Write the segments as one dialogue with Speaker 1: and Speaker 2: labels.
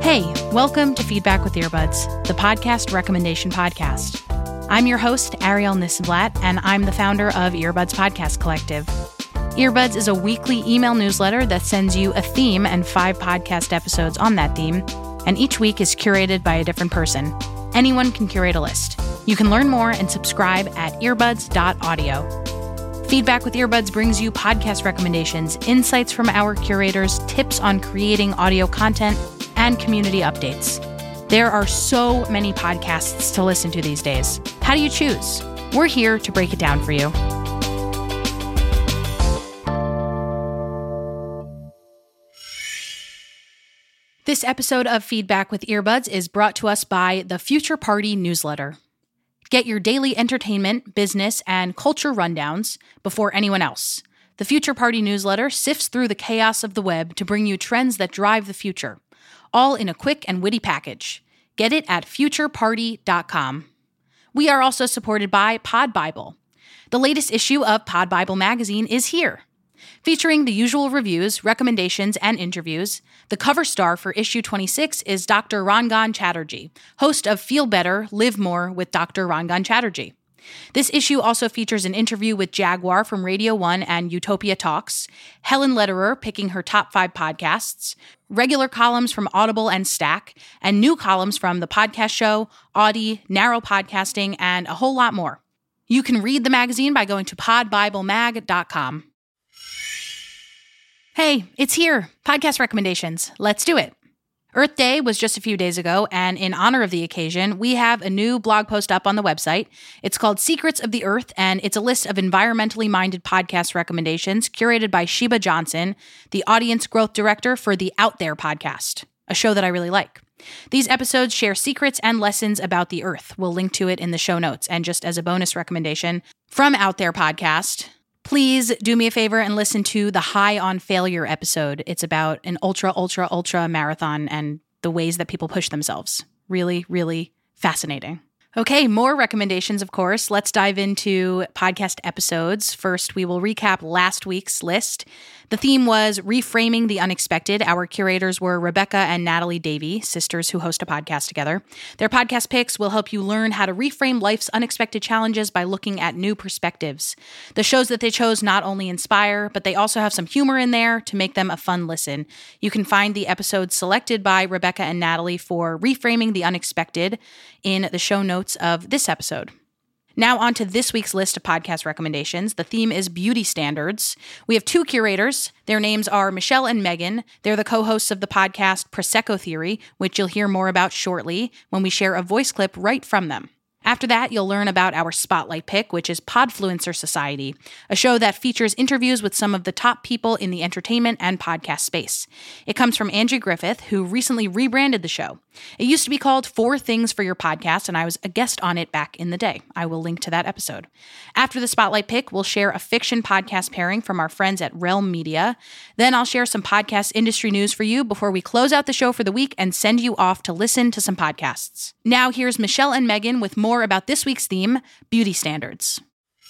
Speaker 1: Hey, welcome to Feedback with Earbuds, the podcast recommendation podcast. I'm your host, Ariel Nissenblatt, and I'm the founder of Earbuds Podcast Collective. Earbuds is a weekly email newsletter that sends you a theme and 5 podcast episodes on that theme, and each week is curated by a different person. Anyone can curate a list. You can learn more and subscribe at earbuds.audio. Feedback with Earbuds brings you podcast recommendations, insights from our curators, tips on creating audio content, and community updates. There are so many podcasts to listen to these days. How do you choose? We're here to break it down for you. This episode of Feedback with Earbuds is brought to us by the Future Party newsletter. Get your daily entertainment, business, and culture rundowns before anyone else. The Future Party newsletter sifts through the chaos of the web to bring you trends that drive the future, all in a quick and witty package. Get it at futureparty.com. We are also supported by Pod Bible. The latest issue of Pod Bible magazine is here. Featuring the usual reviews, recommendations, and interviews, the cover star for issue 26 is Dr. Rangan Chatterjee, host of Feel Better, Live More with Dr. Rangan Chatterjee. This issue also features an interview with Jaguar from Radio 1 and Utopia Talks, Helen Lederer picking her top 5 podcasts, regular columns from Audible and Stack, and new columns from The Podcast Show, Audi, Narrow Podcasting, and a whole lot more. You can read the magazine by going to podbiblemag.com. Hey, it's here. Podcast recommendations. Let's do it. Earth Day was just a few days ago, and in honor of the occasion, we have a new blog post up on the website. It's called Secrets of the Earth, and it's a list of environmentally minded podcast recommendations curated by Sheba Johnson, the audience growth director for the Out There podcast, a show that I really like. These episodes share secrets and lessons about the Earth. We'll link to it in the show notes. And just as a bonus recommendation from Out There podcast, please do me a favor and listen to the High on Failure episode. It's about an ultra marathon and the ways that people push themselves. Really, really fascinating. Okay, more recommendations, of course. Let's dive into podcast episodes. First, we will recap last week's list. The theme was Reframing the Unexpected. Our curators were Rebecca and Natalie Davey, sisters who host a podcast together. Their podcast picks will help you learn how to reframe life's unexpected challenges by looking at new perspectives. The shows that they chose not only inspire, but they also have some humor in there to make them a fun listen. You can find the episodes selected by Rebecca and Natalie for Reframing the Unexpected in the show notes of this episode. Now on to this week's list of podcast recommendations. The theme is beauty standards. We have 2 curators. Their names are Michelle and Megan. They're the co-hosts of the podcast Prosecco Theory, which you'll hear more about shortly when we share a voice clip right from them. After that, you'll learn about our spotlight pick, which is Podfluencer Society, a show that features interviews with some of the top people in the entertainment and podcast space. It comes from Angie Griffith, who recently rebranded the show. It used to be called 4 Things for Your Podcast, and I was a guest on it back in the day. I will link to that episode. After the spotlight pick, we'll share a fiction podcast pairing from our friends at Realm Media. Then I'll share some podcast industry news for you before we close out the show for the week and send you off to listen to some podcasts. Now here's Michelle and Megan with more about this week's theme, beauty standards.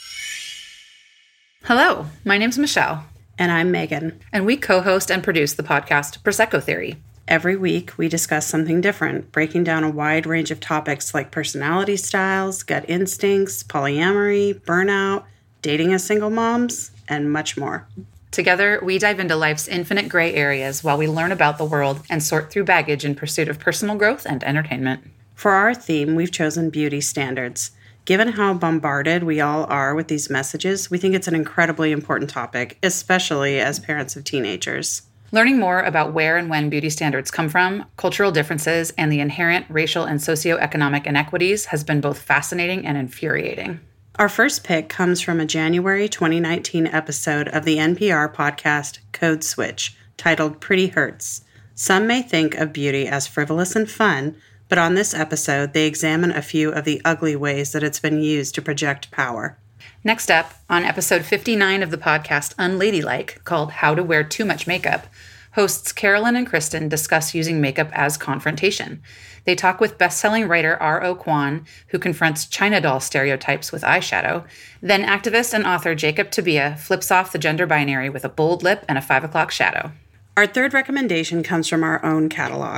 Speaker 2: Hello, my name's Michelle.
Speaker 3: And I'm Megan.
Speaker 2: And we co-host and produce the podcast Prosecco Theory.
Speaker 3: Every week, we discuss something different, breaking down a wide range of topics like personality styles, gut instincts, polyamory, burnout, dating as single moms, and much more.
Speaker 2: Together, we dive into life's infinite gray areas while we learn about the world and sort through baggage in pursuit of personal growth and entertainment.
Speaker 3: For our theme, we've chosen beauty standards. Given how bombarded we all are with these messages, we think it's an incredibly important topic, especially as parents of teenagers.
Speaker 2: Learning more about where and when beauty standards come from, cultural differences, and the inherent racial and socioeconomic inequities has been both fascinating and infuriating.
Speaker 3: Our first pick comes from a January 2019 episode of the NPR podcast Code Switch, titled Pretty Hurts. Some may think of beauty as frivolous and fun, but on this episode, they examine a few of the ugly ways that it's been used to project power.
Speaker 2: Next up, on episode 59 of the podcast Unladylike, called How to Wear Too Much Makeup, hosts Carolyn and Kristen discuss using makeup as confrontation. They talk with best-selling writer R.O. Kwon, who confronts China doll stereotypes with eyeshadow. Then activist and author Jacob Tabia flips off the gender binary with a bold lip and a 5 o'clock shadow.
Speaker 3: Our third recommendation comes from our own catalog.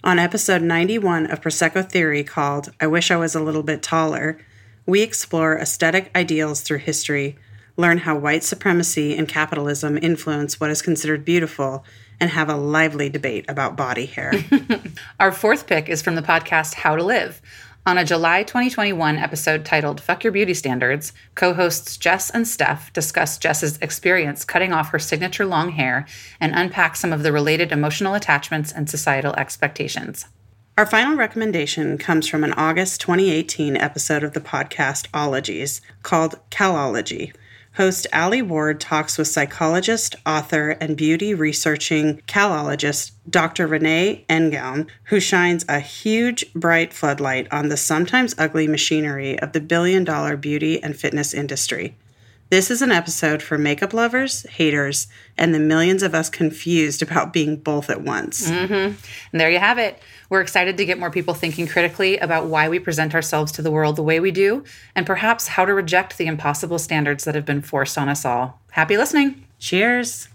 Speaker 3: On episode 91 of Prosecco Theory called I Wish I Was a Little Bit Taller, we explore aesthetic ideals through history, learn how white supremacy and capitalism influence what is considered beautiful, and have a lively debate about body hair.
Speaker 2: Our fourth pick is from the podcast How to Live. On a July 2021 episode titled Fuck Your Beauty Standards, co-hosts Jess and Steph discuss Jess's experience cutting off her signature long hair and unpack some of the related emotional attachments and societal expectations.
Speaker 3: Our final recommendation comes from an August 2018 episode of the podcast Ologies called Calology. Host Allie Ward talks with psychologist, author, and beauty researching calologist Dr. Renee Engeln, who shines a huge, bright floodlight on the sometimes ugly machinery of the billion-dollar beauty and fitness industry. This is an episode for makeup lovers, haters, and the millions of us confused about being both at once.
Speaker 2: And there you have it. We're excited to get more people thinking critically about why we present ourselves to the world the way we do, and perhaps how to reject the impossible standards that have been forced on us all. Happy listening.
Speaker 3: Cheers.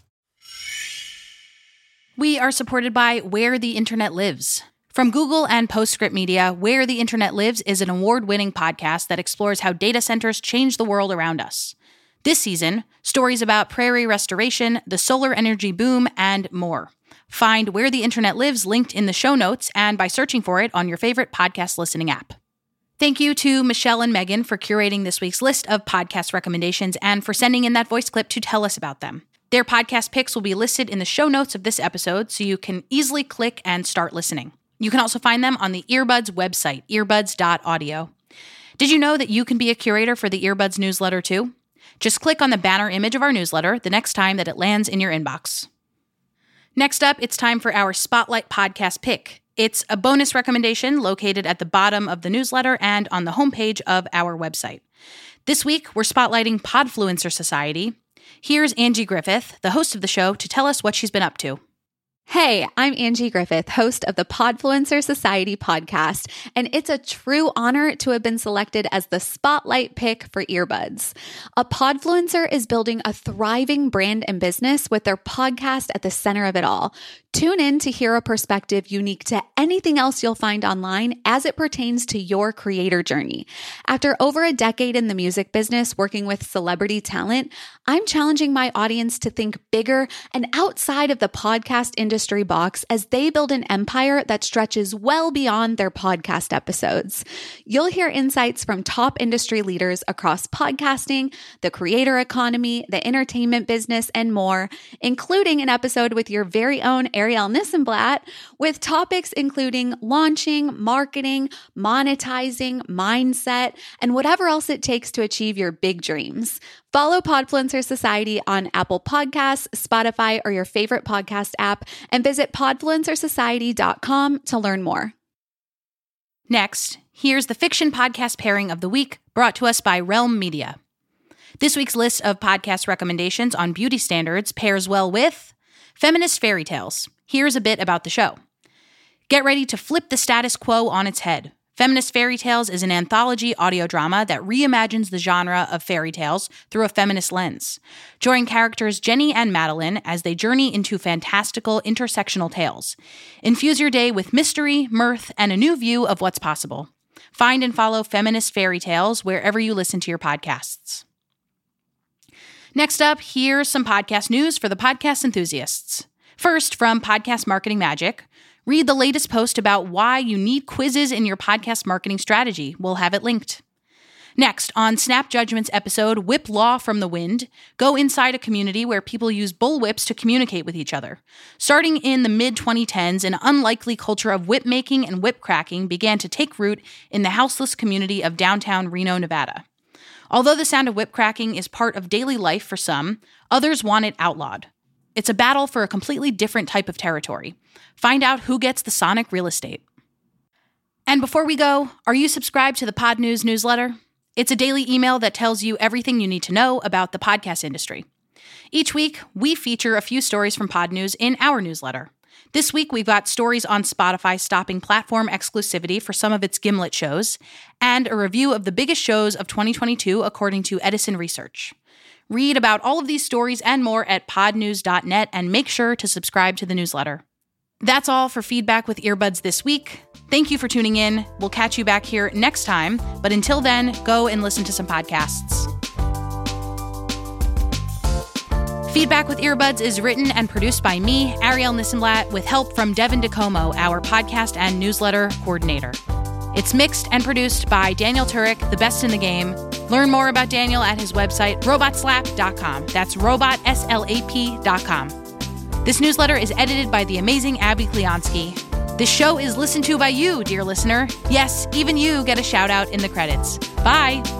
Speaker 1: We are supported by Where the Internet Lives. From Google and Postscript Media, Where the Internet Lives is an award-winning podcast that explores how data centers change the world around us. This season, stories about prairie restoration, the solar energy boom, and more. Find Where the Internet Lives linked in the show notes and by searching for it on your favorite podcast listening app. Thank you to Michelle and Megan for curating this week's list of podcast recommendations and for sending in that voice clip to tell us about them. Their podcast picks will be listed in the show notes of this episode, so you can easily click and start listening. You can also find them on the Earbuds website, earbuds.audio. Did you know that you can be a curator for the Earbuds newsletter too? Just click on the banner image of our newsletter the next time that it lands in your inbox. Next up, it's time for our Spotlight Podcast Pick. It's a bonus recommendation located at the bottom of the newsletter and on the homepage of our website. This week, we're spotlighting Podfluencer Society. Here's Angie Griffith, the host of the show, to tell us what she's been up to.
Speaker 4: Hey, I'm Angie Griffith, host of the Podfluencer Society podcast, and it's a true honor to have been selected as the spotlight pick for Earbuds. A Podfluencer is building a thriving brand and business with their podcast at the center of it all. Tune in to hear a perspective unique to anything else you'll find online as it pertains to your creator journey. After over a decade in the music business working with celebrity talent, I'm challenging my audience to think bigger and outside of the podcast industry box as they build an empire that stretches well beyond their podcast episodes. You'll hear insights from top industry leaders across podcasting, the creator economy, the entertainment business, and more, including an episode with your very own Ariel Nissenblatt, with topics including launching, marketing, monetizing, mindset, and whatever else it takes to achieve your big dreams. Follow Podfluencer Society on Apple Podcasts, Spotify, or your favorite podcast app, and visit podfluencersociety.com to learn more.
Speaker 1: Next, here's the fiction podcast pairing of the week, brought to us by Realm Media. This week's list of podcast recommendations on beauty standards pairs well with Feminist Fairy Tales. Here's a bit about the show. Get ready to flip the status quo on its head. Feminist Fairy Tales is an anthology audio drama that reimagines the genre of fairy tales through a feminist lens. Join characters Jenny and Madeline as they journey into fantastical intersectional tales. Infuse your day with mystery, mirth, and a new view of what's possible. Find and follow Feminist Fairy Tales wherever you listen to your podcasts. Next up, here's some podcast news for the podcast enthusiasts. First, from Podcast Marketing Magic, read the latest post about why you need quizzes in your podcast marketing strategy. We'll have it linked. Next, on Snap Judgment's episode, Whip Law from the Wind, go inside a community where people use bullwhips to communicate with each other. Starting in the mid-2010s, an unlikely culture of whip making and whip cracking began to take root in the houseless community of downtown Reno, Nevada. Although the sound of whip cracking is part of daily life for some, others want it outlawed. It's a battle for a completely different type of territory. Find out who gets the sonic real estate. And before we go, are you subscribed to the Pod News newsletter? It's a daily email that tells you everything you need to know about the podcast industry. Each week, we feature a few stories from Pod News in our newsletter. This week, we've got stories on Spotify stopping platform exclusivity for some of its Gimlet shows, and a review of the biggest shows of 2022 according to Edison Research. Read about all of these stories and more at podnews.net and make sure to subscribe to the newsletter. That's all for Feedback with Earbuds this week. Thank you for tuning in. We'll catch you back here next time. But until then, go and listen to some podcasts. Feedback with Earbuds is written and produced by me, Ariel Nissenblatt, with help from Devin DeComo, our podcast and newsletter coordinator. It's mixed and produced by Daniel Turek, the best in the game. Learn more about Daniel at his website, robotslap.com. That's robotslap.com. This newsletter is edited by the amazing Abby Kleonsky. This show is listened to by you, dear listener. Yes, even you get a shout out in the credits. Bye.